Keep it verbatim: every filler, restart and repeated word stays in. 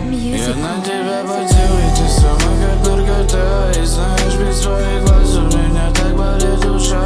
Я на тебя подсел, и ты сама как наркота. И знаешь, без твоих глаз у меня так болит душа.